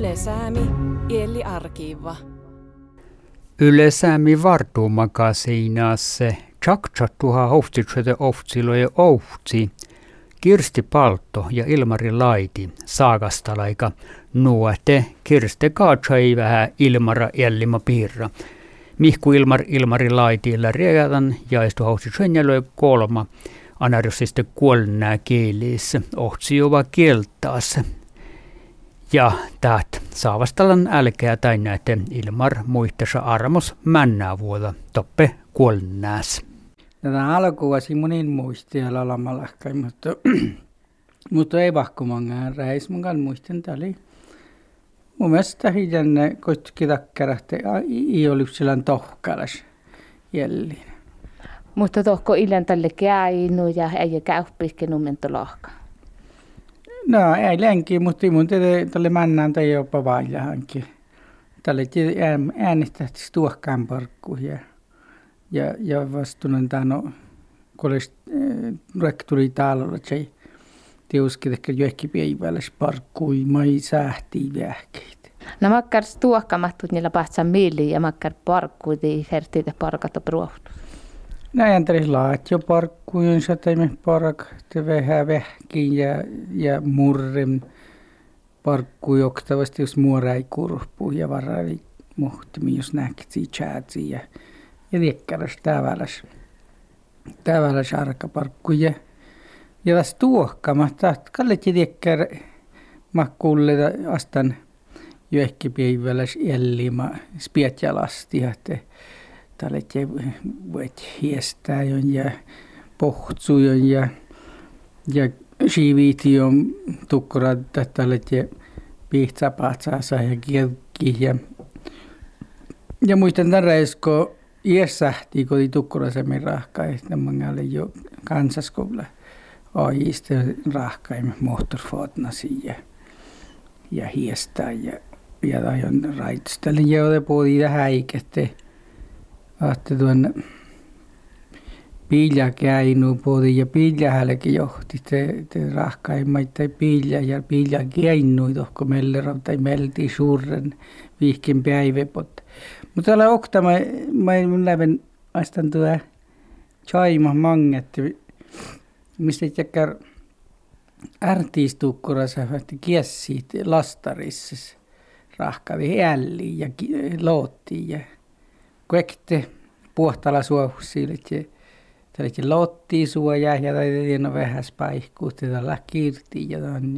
Yle Säämi, Elli Arkiva. Yle Säämi vartuumakasiinaasse tjaktjattuha oftitsöte oftsiloje ohtsi. Kirsti Paltto ja Ilmari Laiti saagastalaika nuote Kirsti kaatsai vähän Ilmara Ellima piirra. Mihku Ilmari Laitilla readan ja istu oftitsönjälöi kolma anarjosiste kuolnää kielissä ohtsiova kieltaas. Ja täät saavastalan älkeä tai näette Ilmar muistessa armos männää vuoda toppe kuolnääs. Tätä alkuvuosi monin muistia lalamallahkai, mutta ei vahkumangaan reis. Munkaan muistin, tämä oli mun mielestä hiljänne koitki takkarahti ei ollut silloin tohkalas jälleen. Mutta tohko ilän tälle käynu ja ei käyppikin mentolahka. No ei lenki, mutta mun tälle männään tai jopa vailahankin. Tälle äänestähtis tuohkaan parkkuun ja vastuunen tano, kun tuli täällä, että se tiuski ehkä johonkin päivällä parkkui, mai sähtii vähkeitä. No makkar tuohkamattut niillä pahtsan mieliin ja makkar parkkui, niin hertiitä parkata prohtu. No ajattelin laat jo parkkuun, se teimme parkta vähän vähkin ja murren parkkui oktavasti, jos muora ei kurppu ja varari muhtimi, jos näkti chatsi ja liekkäräs tavallas arkaparkkuja. Ja tässä tuohkamatta, kalletti liekkärä makkuulle astan johonkin jällima spietjalasti, että tällaiset voit hiestää ja pohtsujon ja siiviition tukkurat, tällaiset pihtsapaatsaansa ja kielki ja muistan tämän reisko iässähti, kun oli tukkurasemmin rahka, että mä olin jo kansaskoululla ajista rahkaimme moottorfotnasi ja hiestää ja ajon raitstellen ja ole puoli häikette. Ahte tuon piilja käinu puoli ja piiljahällekin johti te rahkaimmaita piilja ja piilja käinui tohko meille tai melti suuren viihkin päiväpot. Mutta tällä okta mä läven astan tuo chaima mangetti, mistä jäkkär ärtiistukkurassa hätti kiessiit lastarissa rahkavi älliin ja loottiin ja kuekte puhtala suohussiin, että loottiin suojaa ja tällä vähän spaihkuutti tällä kiirtiin ja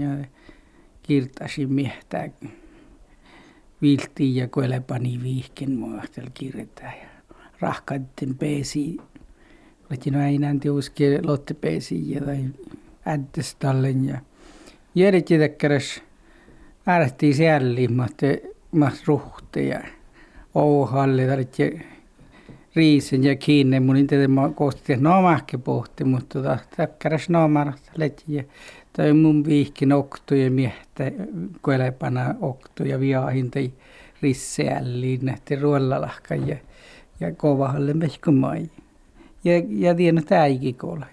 kiirtasin miehtää. Viltiin ja kuelepani viihkin muastel kirjoittaa ja rahkaiden peesi. Olettiin aina tiuski lottepeesi tai äddestallen ja järjetti tekkäräs äärähtiin siälliin mas ruhte ja ouhalle tai riisen ja kiinne mun inte mä koostin nomahke pohti mutta tekkäräs nomarasta letti tai mun viihkin okto ja miehtä kuelepana okto ja viahin tai risseälliin nähti ruollalahka ja kovahalle mehkumai. Ja tiedän tämäkin kolai.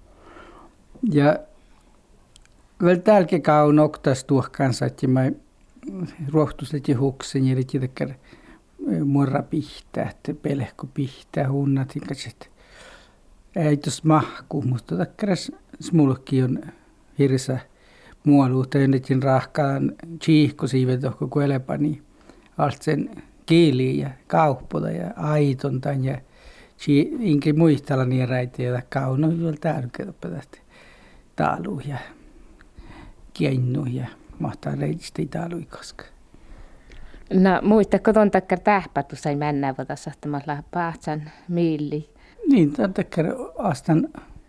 Ja vielä täälläkin kaun oktas tuohkansa, että mä ruohtusleti huksen ja leti tekkär muora pihtää, että pelehko pihtää hunnat, että ei tos mahku, mutta tekkäräs smulkki on hirsa muoluutta, jonnekin rahkaan chiihkosiivet tohko kuelepani alt sen kiiliin ja kauppota ja aitontan ja inki muistella niin räitä ja kauno on tärkeää tästä taalu ja kiennu ja mahtaa reitistä taalu koska. No muistatko ton takkar tähpätu sai männää vuotas ahtamalla pahtsan miili? Niin, ton takkar astan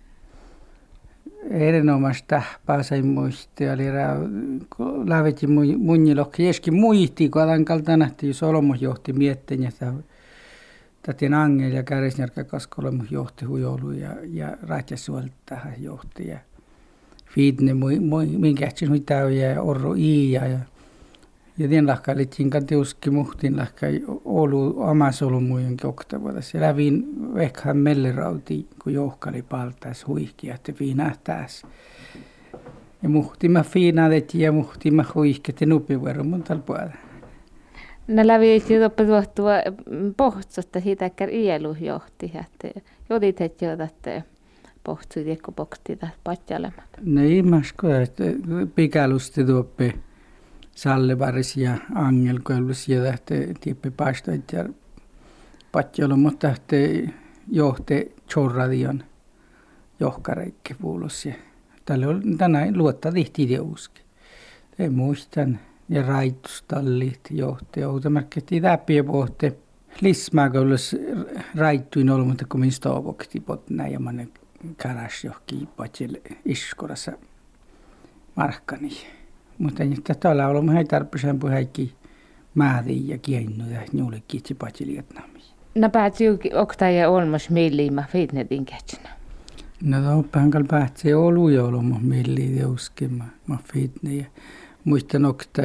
erinomaista tähpää sai muistia. Eli lävetin munjilokki. Jeskin muisti, kun alan kalta nähtiin, jos Olmo johti mietteen. Tätin Angel ja Kärisnjärkä Kaskolemu johti hujoulu ja Rätjäsuolta tähän johti. Ja Fiidne minkä ähtsin täyjä ja Orro Iia. Ja tien lahka littiin kantiuski muhtin lahka Oulu Amasolumu oktavuotas. Ja lävin vekhän mellerauti, kun johkali paltaas huihki, että viinähtäis. Ja muhtimme fiinaadet ja muhtimme huihket ja nupivuoron mun tällä puolella. No läviisi toppe tuottua pohtsosta siitä ielu johti, että jotit et jotatte pohtsuit ekko pohtita patjalemat. No imasko, että pikälusti tuoppe sallevaris ja angelkoilus ja tähte tiippi paistoit ja patjalo, mutta tähte johte chorradion johkareikki puulus ja tälle on tänään luottaa tihti uski. Ei muistan. Ja raitustallit johti. Outamarkketi täppiä pohti. Lismääköllös raittuin ollut, mutta kun minä stovokti potnaa ja mannen käräs johonkin patsille iskorassa markkani. Mutta nyt täällä on ollut tarpeeseen puheikki määriä ja kiennuja, juulikin itse patsille Vietnamiin. No päätsi oktaja olmas milliin fitnetin kätsinä. No oppahankal päätsi olu ja ollut milliin ja uskema fitne. Muistan okta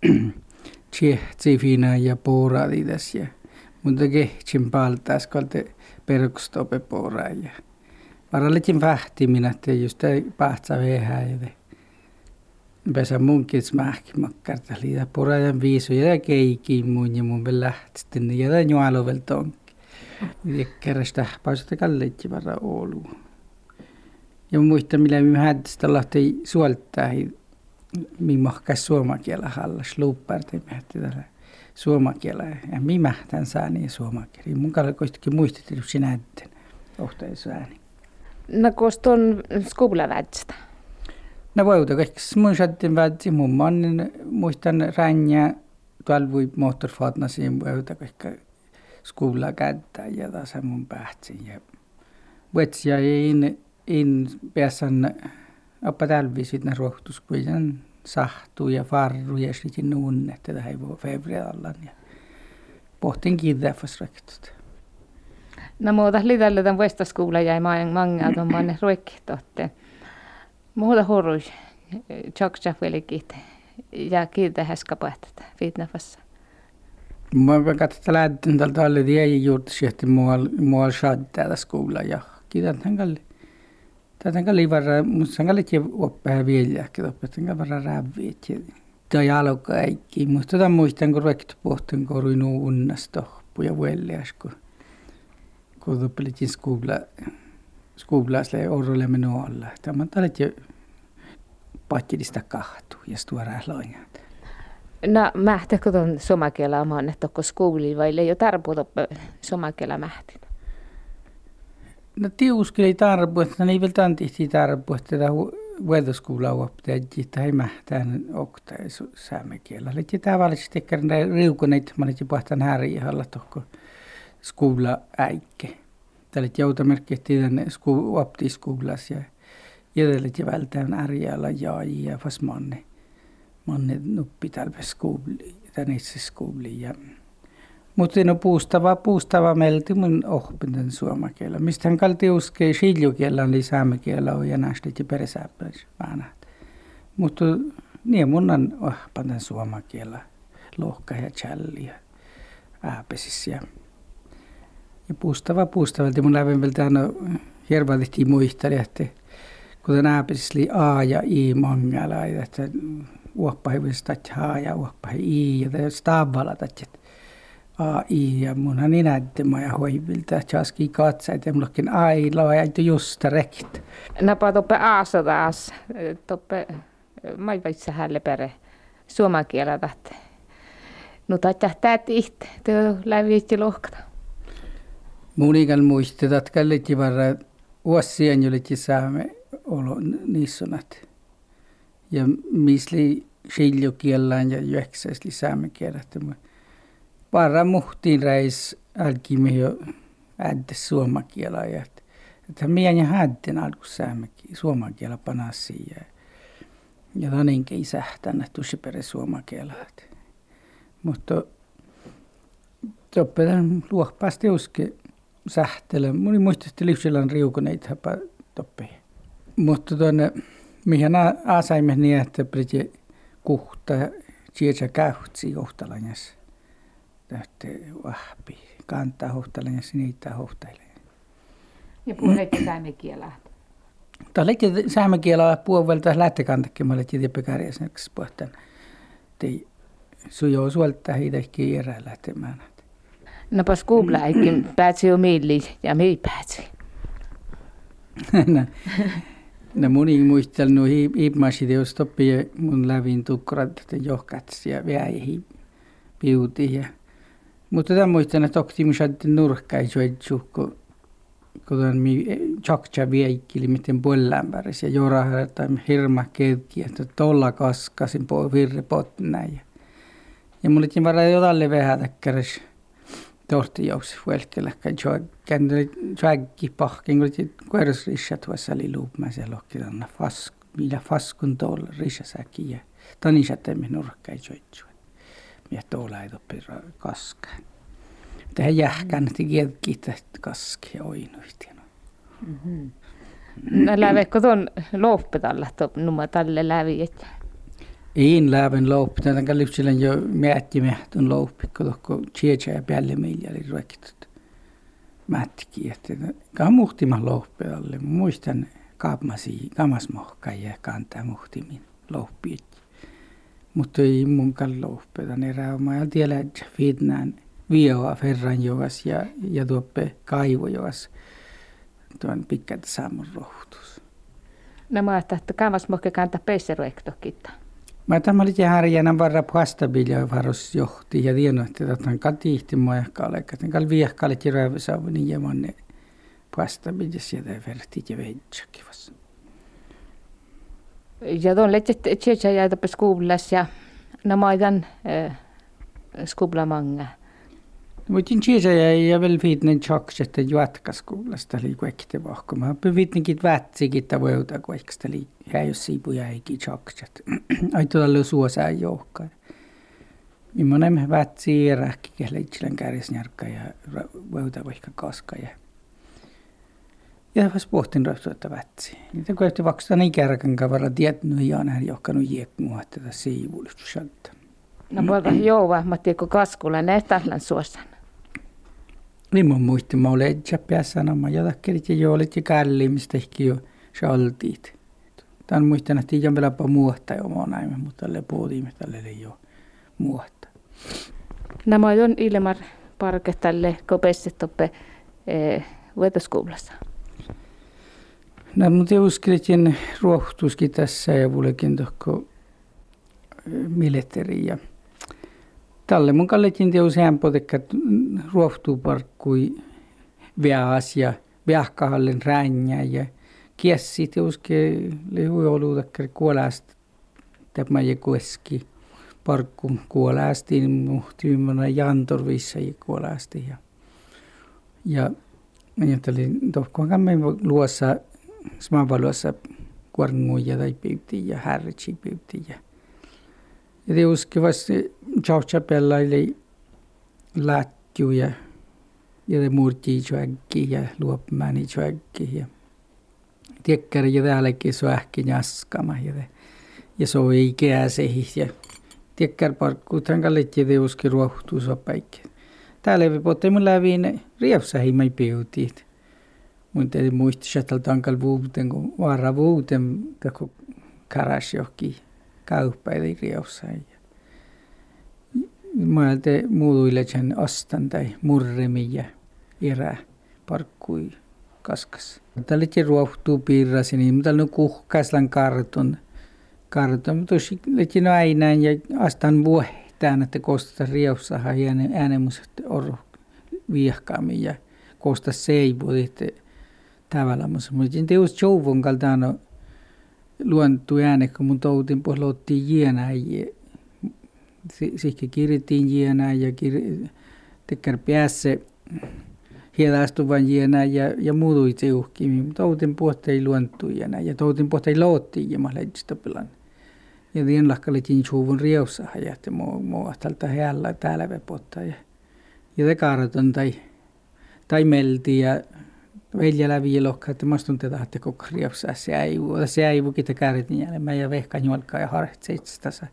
tsihtsifinä ja pooradidas ja mutta kehtsin paltaas kalte perkustope pooraja. Varallikin vähtiminen, että just pahtsa vehäide. Pesä munkin smähki makkarta liitä poorajan viisu ja keikin mun ja mun lähtistin ja tämän juolovel tonki. Ja kerrasta pausata kalleitsi varra Oulu. Ja muistan millä minä hädistä lahti suoltaa. Minä mahkas suomakielä hallas luupparti mähti tällä suomakielä ja minä mähtän saani suomakielä. Mun kalkoistakin muistettiin, että sinä etten ohtaisi ääni. No koska on skublavätstä? No voitu kaikki muistettiin vätsi. Mun mannen muistan ränjää tuolla voi moottorfaatna siihen voitu kaikki skubla kättää ja taas mun pähtsin. Ja vetsi in pääsän oppa talvisit ne rohtuskujan sahtuu ja farru ja sitten nuunne, että tämä ei voi februarillaan. Ja pohtin kiinteäfäs rektut. No muuta litälle tämän vuestaskoula jäi mangaa tuommoinen ruikkitotte. Muuta horui tjoksafvelikit ja kiinteähäskä pähtätä fitnafassa. Mä katsotaan lähden tältä alle tiedä juurta sieltä muualla saattaa skoula ja kiitän kalli. Tätä kalli varra, mutta kalli oppaa vielä, että varra räviä. Tai aloka äikki. Mutta muistan, kun rekti pohtin koruin unnastohpu ja vuelias, kun tuppelitin skuulaiselle orrolle menoalla. Tämä on tällainen patjidista kahtu ja stuoraa loinjat. No mähtäkö tuon somakielä omaan, että onko skuuli vai ei ole tarpuuta somakielä mähtin? No tiuskeli ei tarpu, että ne ei vielä tantihti tarpu, että tämä vuodoskuula opettajia, että ei mähtään okta saamekielä. Eli tavallisesti tekemään riukoneita, mä olin pohtaan härjähalla tohko skuula äikke. Tällä joutamerkki, että tänne optiskuulas ja edelleen vältään ärjällä ja fast manne nuppi tälpä skuuli, tänne itse skuuli. Mutta no puustava melti mun oppin tämän suomakielä. Mistä hän kalti uskei siljukielä oli saamekielä ja näistä ja peräsääpäis väänät. Mutta niin mun on oppin tämän suomakielä. Lohka ja tjalli ja ääpesis ja puustava. Mun lävin vielä tämän hirveästi muisteli, että kuten ääpesis oli A ja I mangala, että uoppahivuista H ja uoppahi I ja stavalla tatjet. AI ja munhan inäyttämä ja hoivilta, että jaski katsaita ja mullakin ailaa ja just rekt. Napa toppe aasa taas, toppe maivaitsa hälle pere suomakielä tahte. No tähtää tihti, tuo läviitsi lohkata. Mun ikään muistet, että kallitti varra vuosien jollekin saamme olo niissonat. Ja misli siljokielään ja juoksaisli saamme kielät. Varra muhtiin reis alkimme jo ädde suomakielä. Että meidän ja hädden alku suomakielä panassi. Ja taninkin ei sähtänä tussipere suomakielä. Mutta toppetan luohpaasti uske sähtele. Moni muistasti liusillan riukoneita hapa toppei. Mutta tuonne mihin asaimme niin, että piti kuhta sieltä käyhtsi johtalanjassa. Tähti vahpi. Kantaa hohtalan ja niitä hohtailee. Ja puheitte saamekielää? Tämä oli saamen puolelta lähtekantakin, mä olin tiedäpäkärjäseneksi pohtan. Tei sujoo suolta hiitäkin erään lähtemään. No pas kuublaikin päätsi jo milli ja mii päätsi. No moni muistelnu hiipmaasiteos toppi mun lävin tukkurat johkats ja väihin piuti. Mutta tämän muistan, että oktimusaatti nurkkai soitsu, kun mi tjakja veikkili miten pollämpäris ja jorahda hirma keutki, että tolla kaskasin virre potnäin. Ja mulla oli varaa jotalle vähätäkkäris tohtijouksi vuelkellä, kai tjaggi pahkin, kun oli kuerusrissat tuossa oli luupmäisiä lohkitanna faskun tuolla rissasäkin ja tanisatemme nurkkai soitsu. Ja tuolla ei toppi kaskaan. Tähän jähkään, että kielki tästä kaskia oinuisti. No läveekö tuon louppetalla numma tälle lävi? Ei läven louppi. Tämän kalliukselen jo määttimähtön louppi, kun tuohko tsietsä ja päälle meillä oli ruokitut mätkiä.Kaan muhtimaan louppetalle. Muistan kamasmohkaan ja kantaa muhtimin louppi. Mutta ei munkaan loupetan erää oma. Ja tiedä, että viitnään vioa ferran joas ja tuoppe kaivo joas. Tuon pitkältä saamun rohtus. No mä ajattelin, että kamasmohke kantaa peisseruektokita. Mä tämä oli härjänä varra puhastabilja varos johti ja tiedän, että tämän katihti moehkaalle. Tämän viehkaalle kirjoisaavun ja monne puhastabiljas ja vertit ja veitsäkivassa. Ja tuon letset tsietsä jäitä skuulas ja nämä aidan skuulamanga. Mutta tsietsä ja vielä viitnen tjoks, että juotkaskuulasta oli kuekte vahko. Mä viitnenkin vätsikin, että voiuta kueksta oli häijys siipuja eikin tjoks. Ai tuolla suosaa joukkaa. Millainen vätsi erähki, kelle itselän kärjesnjarkka ja voiuta vaikka kaska. Ja vas pohtin rauhtuutta vätsi. Niitä koetti vaksata niin kärkän kavara tietnyt ja näin johkanut jiekmua tätä siivuulustusjalta. No puolta jouva, mä tiedän, kun kaskulla nähtählän suosan. Niin mun muistin, mä olin etsä päässä sanomaan, jotakin ja joolit ja källiimistä ehkä jo shaltiit. Tämän muistan, että ei ole vielä muohta jo omaa näin, mutta tälle puhutimme tälle ei ole muohta. Nämä on Ilmar Parke tälle kopesset oppe vuotoskuulassa. No, mutta uskelitin ruohtuskin tässä ja mullekin tohko militeri. Tälle mun kalletin teus hämpotekka ruohtuuparkkui väas ja vähkahallen ränjä ja kiessi teuske lehuoluutakkari kuolasta tämä ja kueski parkkun kuolastiin muhtiimana jantorvissa ja kuolasti ja ajattelin tohkohan me luossa smaavaluossa kuornguja tai pyyttiin ja härritsi pyyttiin ja teuske vasta tjauhtsapella oli lätjuja ja murtii tjoäkki ja luopmäni tjoäkki ja tiekkäri ja täälläkin soähki jaskama ja soi kääsehi ja tiekkär parkkuu tämän kalletti teuske ruohtuu sopaikki. Täällä ei potte mun läviin riepsähi mai piutiit. Mun tein muistis, että tankal vuuten, kun vaara vuuten, kun karas johonkin kauppa eli riepsähi. Mä ajattelin muutuille sen astan tai murremi ja erä parkkui kaskas. Täällä ei ruohtuu piirrasi, niin mutta täällä on kuhkaislan karton. Mutta tosiaan äinään ja astan vuohtaan, että koostaa riepsähän ja äänemuset on viehkaammin ja koostaa seipuut tavallaan. Mutta teus jouvon kaltaan luontu ääne, kun mun toutin puolella ottiin jienää. Sitten kirjoitin jienää ja tekkär päässä hielastuvan jienää ja muutui seuhkiin. Toutin puolta ei luontu jienää ja toutin puolta ei loottiin jemah lehdistöpilan. Ja tien lakkalitin jouvon riepsähän ja mua tältä heällä täällä vepottaa. Ja te kaaraton tai melti ja velja läpi lokka, että mastun te tahti koko riepsää se äivukin te kääritin jälleen. Mä ja vehkan juolkaa ja harhtseitsi tässä.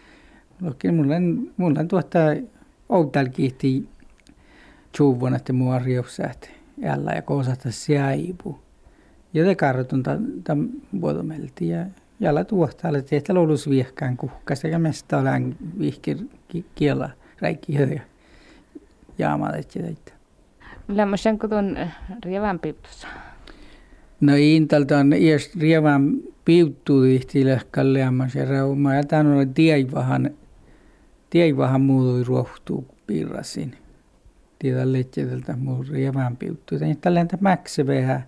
Mulla on tuota outal kiihti jouvon, että mua riepsää jällä ja koosata se äivu. Ja te kartun tämän vuotomelti ja jalla tuohtaalle tehtä loulus viehkään kuhkas eikä mesta olen vihkir kiela räikki ja jaamalet ja teitä. Lämmösen kutun rievan piiptussa. No intalta on iäst rievan piiptuu tihti lehkälle lämmös ja reuma ja tämän on tievahan muutui ruohtuu piirrasin. Tiedä letjeteltä muu rievan piiptuu. Tällä entä mäksä vähän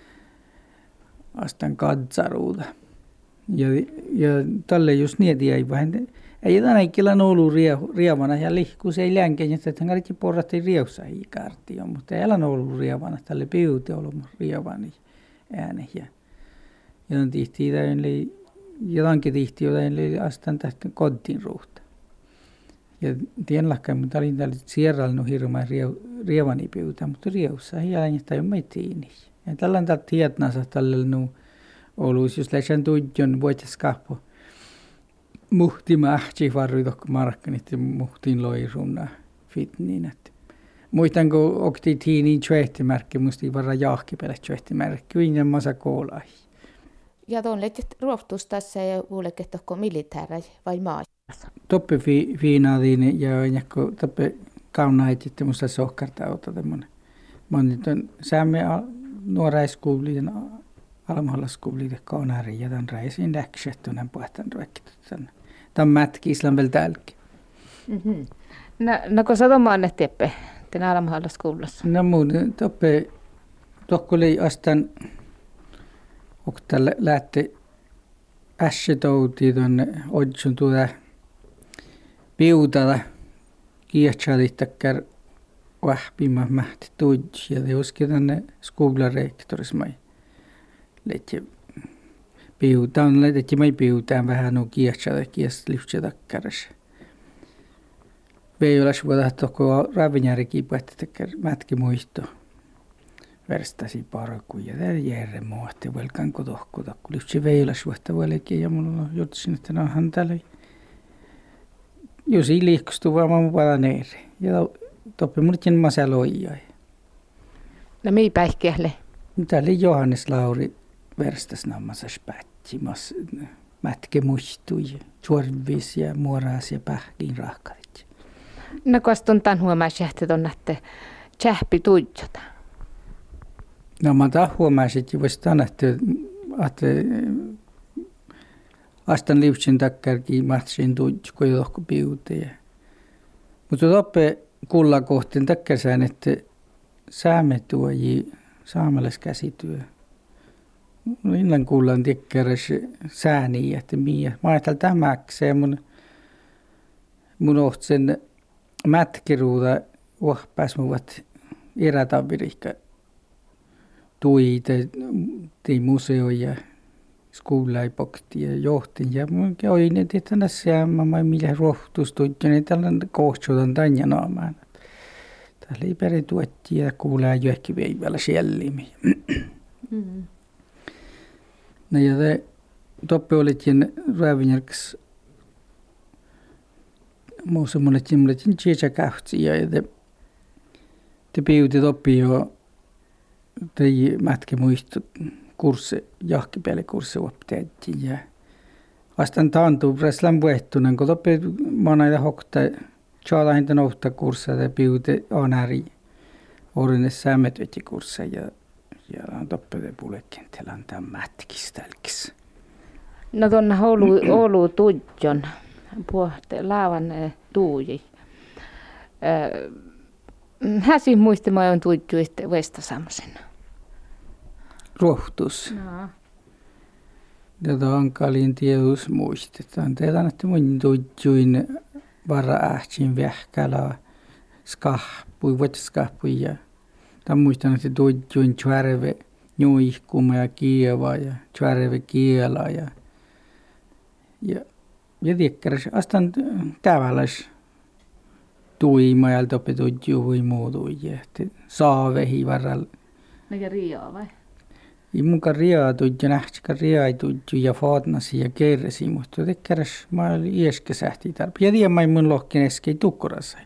astan katsaruuta. Ja tälle just niin tievahan. Ei jotain äikillä ollut rievana ja lihkuus ei länkeen, että hän kaikki porratti rieussa hiikartti on, mutta ei ole ollut rievana. Tälle piuti ollut rievani ääne. Ja jotain tihti jotainkin tihti jotain astan tästä kodin ruuhta. Ja tienlahkaan, mutta olin täällä sierrallinut hirveän rievani piuta, mutta rieussa ei ole niitä meitiini. Ja tällä on täällä tietnänsä tälle ollut, jos lähdetään tuidjon vuotas kahpo. Muhti mahti varruidokko markkanit ja muhtiin loirunna fitniin. Muistan, kun okti tiiniin tjöhtimärkki, muistin varra jahkipelä tjöhtimärkki, viinen masa koolai. Ja tuon lehtet ruohtuus tässä ja kuulekehtohko militääräi vai maa? Toppe fiinaadiin ja jakko toppe kaunait, että musta sohkarta ota tämmönen. Mä oon nyt säämme nuoraiskuulien almahallaskuulien kaunari ja tämän räisin läksettunen pohtan ruokkitut tänne. Tämä mätki islan vielä täälläkin. No kun sä tuon maanne teppe, tänä almahallaskuulassa? No mun toppe, tohko oli astan, onko tällä lähti ässetoutiin tuonne odsun tuoda piutada kiehtsadittakkär vahpima mähti tuudji ja teoskin tänne skoularektorismai. Lehti piutaan, lehti mai piutaan vähän nuo kiehtsada kiehtsaliftsadakkäräs. Veijolas vuoda toko ravinjärki puhuttakkär mätki muisto. Verstasi parakuja ja järre muotti velkan kotohkuta, kun lyhtsi veijolas vuotta vuolekin ja mulla jutsin, että no hän täällä. Jos ei liikkustu vaan mun paljon eri. Ja toppe muuten masa loijai. No mii päihkeälle? Täällä Johannes Lauri verstas nammassa spätti. Mätke muistui, suorvis ja muoras ja pähkiin rahkarit. No kun tuntaan huomaisi, että tuonne tsähpi tuijota. No mä taas huomasin, että voisi tänne, että astan liutsin takkärkin matsin tuijot, kun johonkin piuteen. Mutta toppe kulla kohteen takkärsään, että saamme tuoji saamelaiskäsityö. Innan kullan tikkäräs sääni, että miä. Mä ajattelin tämäkseen mun ohtsen mätkiruuta pääsmuvat erätavirikka tuite museo ja skoulaipokti ja johtin. Ja mun käy ne tietänä säämä, millä ruohtustuitte, niin tällainen kohtsuutan tanja naamaan. Täällä ei perin tuetti ja kuulee johonkin veivällä sielliimi. No ja te toppe olitkin räävinjärks muussa mulle tjeja kahtsi ja te piuti toppi jo tei mätke muistu kurssi, jahkipelikurssi opteettiin ja vastaan taantuu preslan vuehtunen, kun toppi manaita hokta tjaadahinta nouhta kurssia te piuti anäri orines säämetyöti kurssia ja toppe te pulekentelä on tämän mätkistälkis. No tuonne Oulu tuijon puhutte laavan tuuji. Häsi muistamaan on tuijuista Vestasamsen. Rohtus. No. Tätä hankalin tiedus muistetaan. Teidän, että mun tuijuin varra ähtsin vähkälä skahpui, vuotiskahpui ja tämän muistan, että tuijuin tjärve nuihkuma ja kieva ja tjärve kiela ja tiekkäräs astan täväläs tuima ja toppe tuijuhui muutuja, että saavehi varralla. No ja riaa vai? I mukaan riaa tuijo nähtsikään riaa tuijo ja faatnasi ja kerresi, mutta tiekkäräs mä olin ieskä sähti tarpeen. Ja tiedän, mä mun lohkin äskei tukkurassa.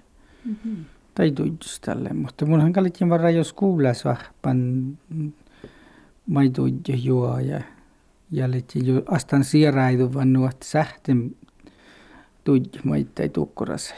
Tai tuijus tälleen, mutta munhan kalittiin varra jos kuulas vahpan maitudja juo ja jo astan sieraidu vaan nuot sähten tudj maittai tukkurasai.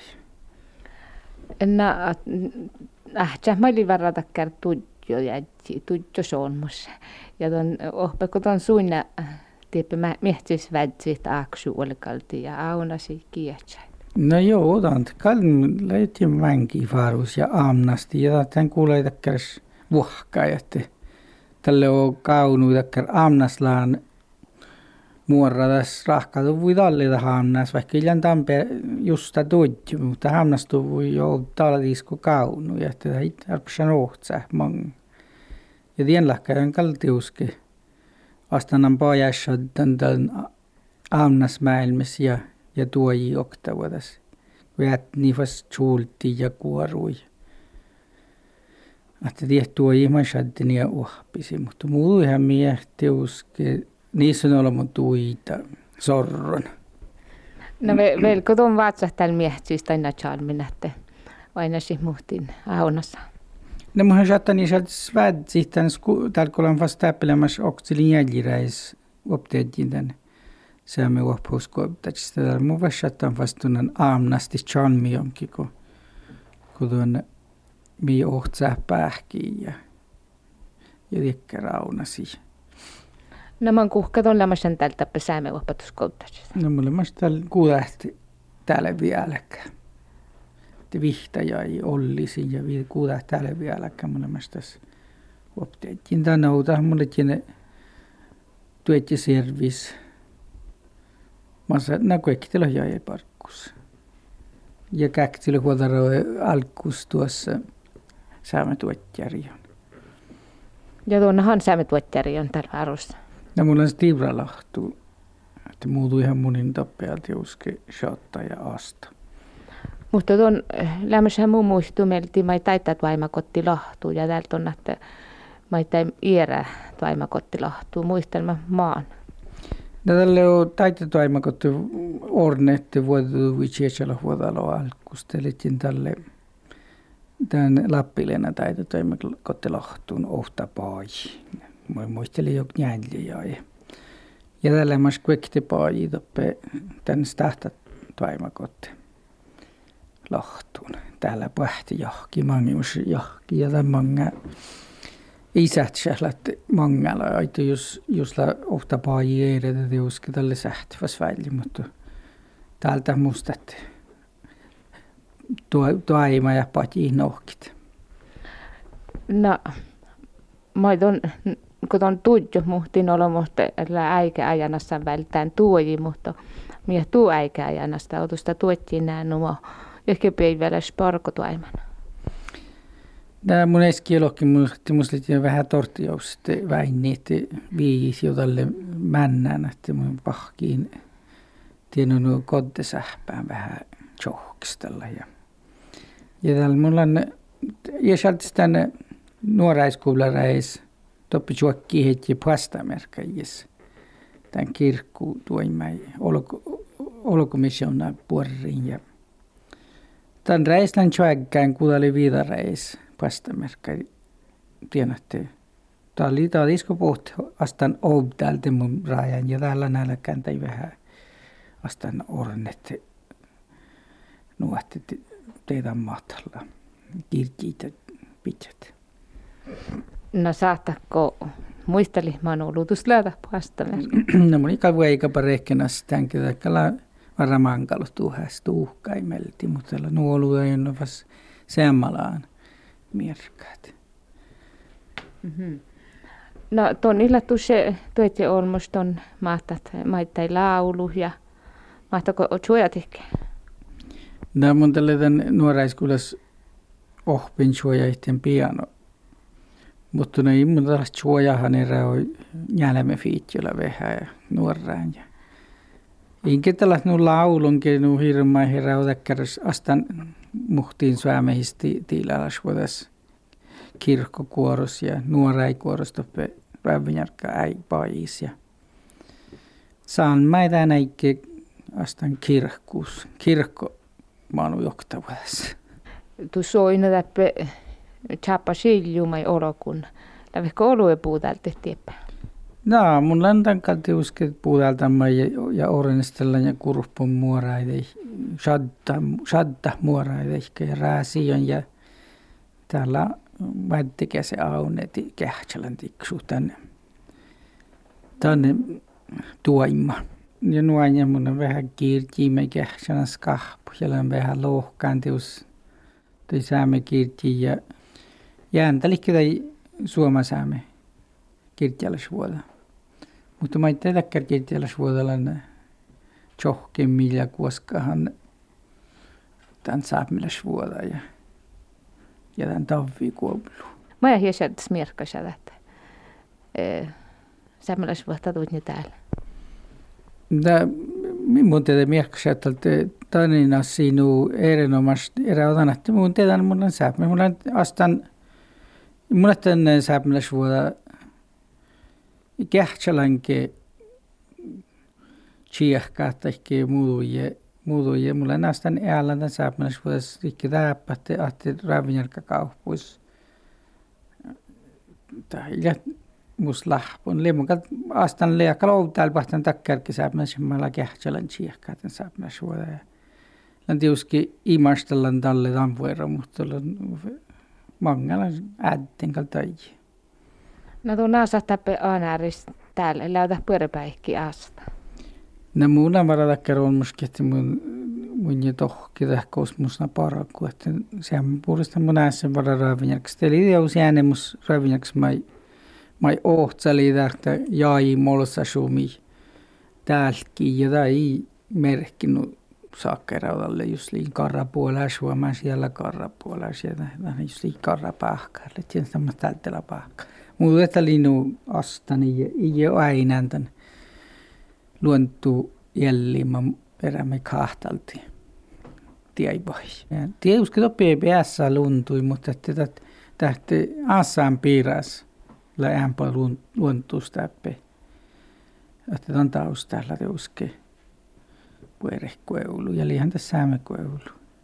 Ähtsä mä olin varata tudjo ja tudjo solmus. Ja ton ohpeko ton suinna tiepä miehtis vädsit aksu olkalti ja aunasi kietsä. No joo, otan. Kalm löytiin vänki varus ja aamnasti ja tämän kuulee takkärs vuhkaa, että tälle on kaunu takkär aamnaslaan muoradas rahkatu voi tallita haamnas, vaikka illan tampe justa tudju, mutta haamnastu voi jo taldisko kaunu ja että arpsan ohtsa mang. Ja tien lahkajan kaltiuske astanan pojassa tämän aamnasmäelmis ja tuoji oktavuodas. Vätni fast tjuulti ja kuorui. Että tuoji mä shadden ja uhpisi, mutta muuhan miehtiuske niissä on ollut tuita sorron. No velko tuon vatsahtal miehtis tai natsalmin, että aina siis muhtin aunassa. No mä saattaa niin sieltä svädsi, täällä kun olen vasta täppelemässä oksilin jäljiräis opteettiin tänne. Saamme uopuuskooptaisista. Täällä mun vastaan vastuunan aamnasti chanmi onkin, kun tuonne mii ohtsaa pähkiin ja tiekkä raunasi. No mä oon kuhkaton lämmösen tältä saamme uopuuskooptaisista. No mulle mä täällä kuulähti täällä vieläkään. Vihtaja ei olisi ja kuulähti täällä vieläkään. Mulle mä tässä opteettiin. Tänne outaan mulle tienne tuetti servis. Mä sanoin, kaikki teillä jäi parkkus. Ja käktillä huotaroi alkuus tuossa saamme tuotjärjon. Ja tuonnehan saamme tuotjärjon täällä arussa. No mulla on Stivra lahtuu, että muutu ihan munin tappealta uske shotta ja asta. Mutta tuon lämmössä muu muistuu meiltä, mä ei taita vaimakotti lahtuu ja täältä on, että mä ei tai iärä vaimakotti lahtuu. Muistelma maan. No tälle on taitettu aimakotti ornetti vuotettu vitsietsellä vuodalla alkustelettiin tälle tämän Lappilena taitettu aimakotti lahtuun ohtapai. Mä muistelin jo njäljiä. Ja tällä mä skvekti pai toppe tän stahtat aimakotti lahtuun. Täällä pähti johki, mangimus johki ja tämän manga isät sählät mangalla, aito jos la ofta paji edetä teuske tälle sähtyväs väli, mutta täältä mustat tuaima ja pati nohkit. No, mä kun on tudju muhtin olemusta, että äikä ajanassa vältään tuoji, mutta minä tuu äikä ajanasta otusta tuettiin nää nuo, ehkä päivällä sparkotuaimana. Tämä mun eskielokki musta vähän tortijousta väin että viisi jotalle männään, että mun pahkiin tiennyt koddesähpään vähän tjohkistella. Ja täällä mulla on, ja sieltä tänne nuoraiskuulareis toppi juokki heti pastamerkkäjis. Tämän kirkku tuoimai olkomissiona puoriin. Ja tämän reislan tjoäkkään kuulali viidareis. Pastamerkkä tiedätte. Tämä oli iskopuht astan täältä mun rajan ja täällä näillä kääntäi vähän astan ornet nuotti teidän matalla. Kirkiitä pität. No saattako muisteli Manu lutusläätä pastamerkkä? No mun ikävu eikä parehkenas tämänkin taikalla varamankalo tuhäs tuhkaimelti, mutta täällä nuolu ei ole vasta semmalaan. Mirkkaat. Mm-hmm. No tuon illattu se tuotti olmus tuon maittai laulu ja mahtako suojatike? No mun tälle tämän nuoraiskuulas ohpin suojaihteen piano. Mutta no ei mun tällaista suojahan erää on jälemme fiitjolla vähän ja nuoraan. Inkä tällaista nu laulunkin nu hirmaa herää otakkäräs astan muhtiin suomehisti tiilalas vuodas kirkkokuoros ja nuoraikuoros toppe päivänjärkkä äi pais. Ja saan mäitä näikke astan kirkko maanu joktavuudessa. Tu soina täppä chappa siljumai olokun lävikö olue puutalta tiepä? No, mun on kalti usket puutaltamme ja orenstella ja kurppun muoraide, shadda muoraide, ja rääsiön ja täällä väittikä se auneti kähtsälän tiksu tänne tuoima. Ja nuon ja mun on vähän kiirtii me kähtsälän skahpu, ja on vähän lohkaan teus tai saamme kiirtii ja jääntälikö tai suoma saamme kirtjalasvuoda. Mutta mä ei tehdäkään kirtjalasvuodalla johkemmilla, koskahan tämän saapmilasvuoda ja tämän tavvi kuoblu. Mä en hiessä smirkassa, että saapmilasvuoda tuut ne täällä. Minun tehdä miekkässä, että tanina sinun erinomaisesti eräotanatti. Mun tehdä mun on saapmi. Mun on tämän saapmilasvuoda kähtsälänke tsiehkaat tai muutuje. Mulla nästan äällä tämän saapmilasvuodas rikki täppätte, ahti ravinjarka kauppuis. Ja mus lahpun. Lemmukat astan leakalla outal pahtan takkärki saapmilasvuodalla kähtsälän tsiehkaat tämän saapmilasvuoda. Län tiuski imastellan talle tampuera, mutta mangala ädden kaltaiji. No tuon naasa tappe aanääristä täällä, läytä pyöräpäikki aasta. No mun on varatakkar on muskehti mun ja tohki tähkous musna parakku, että sehän puolesta mun äässä vara raavinjaksi. Eli jos äänemus raavinjaksi mai ohtsali tähtä jäi molsa sumi täälläkin ja tai merkkinut saakkeraudalle just liin karrapuolella suomaan siellä karrapuolella sieltä just liin karrapahkalle. Tiedän tämmöistä tältellä pahkaa. Mutta että linnu astani ei ole aina tämän luontu jällimman perämme kahtalti tiaipai. Tietysti PBS luntui, mutta että tähti assaan piiras lämpää luontuustäppe. Että tämän taustalla teuske puerekueulu ja liian tässä säämekueulu.